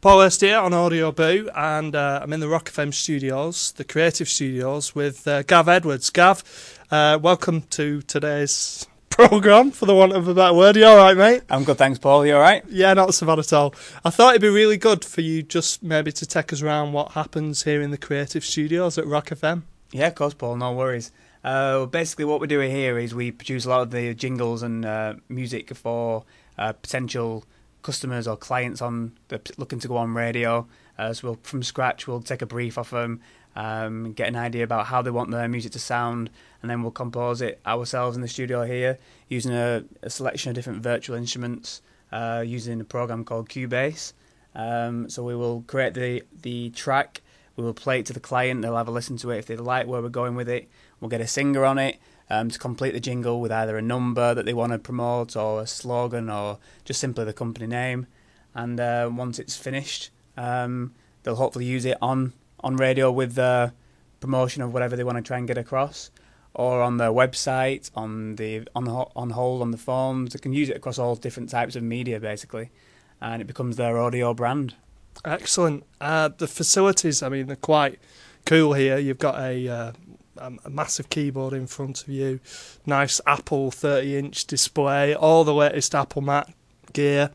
Paul Hurst here on Audio Boo, and I'm in the Rock FM studios, the creative studios, with Gav Edwards. Gav, welcome to today's programme, for the want of a better word. You all right, mate? I'm good, thanks, Paul. You all right? Yeah, not so bad at all. I thought it'd be really good for you just maybe to take us around what happens here in the creative studios at Rock FM. Yeah, of course, Paul. No worries. Basically, what we're doing here is we produce a lot of the jingles and music for potential customers or clients looking to go on radio. So from scratch, we'll take a brief off them, get an idea about how they want their music to sound, and then we'll compose it ourselves in the studio here using a selection of different virtual instruments, using a program called Cubase. So we will create the track, we will play it to the client, they'll have a listen to it if they like where we're going with it. We'll get a singer on it to complete the jingle with either a number that they want to promote or a slogan or just simply the company name. And once it's finished, they'll hopefully use it on radio with the promotion of whatever they want to try and get across, or on their website, on hold on the phones. They can use it across all different types of media basically, and it becomes their audio brand. Excellent. The facilities, I mean, they're quite cool here. You've got a massive keyboard in front of you, nice Apple 30-inch display, all the latest Apple Mac gear.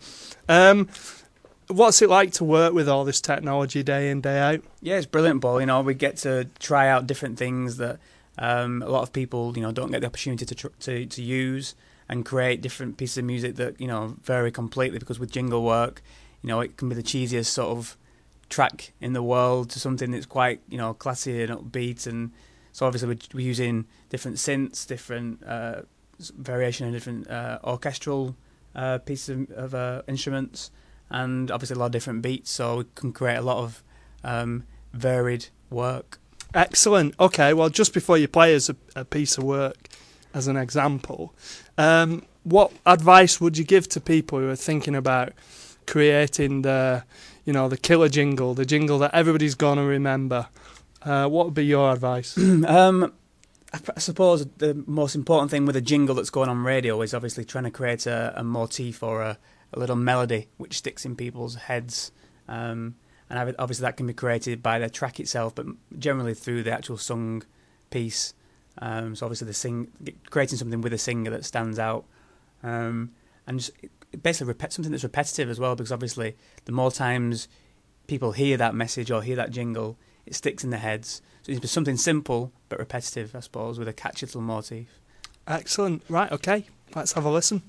What's it like to work with all this technology day in, day out? Yeah, it's brilliant, Paul. You know, we get to try out different things that a lot of people, you know, don't get the opportunity to use, and create different pieces of music that, you know, vary completely, because with jingle work, you know, it can be the cheesiest sort of track in the world to something that's quite, you know, classy and upbeat. And so obviously we're using different synths, different variation of different orchestral pieces of instruments, and obviously a lot of different beats, so we can create a lot of varied work. Excellent. Okay, well, just before you play us a piece of work as an example, what advice would you give to people who are thinking about creating the killer jingle, the jingle that everybody's going to remember? What would be your advice? I suppose the most important thing with a jingle that's going on radio is obviously trying to create a motif or a little melody which sticks in people's heads. And obviously that can be created by the track itself, but generally through the actual sung piece. So obviously creating something with a singer that stands out. And just basically something that's repetitive as well, because obviously the more times people hear that message or hear that jingle, it sticks in their heads. So it's something simple but repetitive, I suppose, with a catchy little motif. Excellent. Right, okay. Let's have a listen.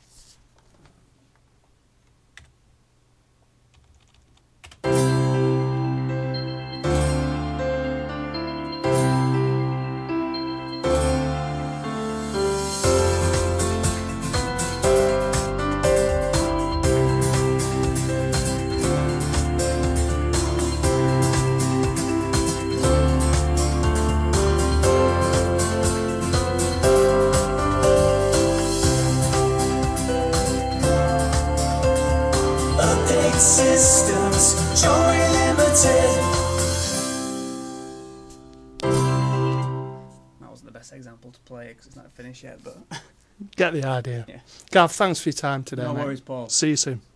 Systems, Joy Limited. That wasn't the best example to play because it's not finished yet, but Get the idea. Yeah. Gav, thanks for your time today, no mate. worries, Paul. See you soon.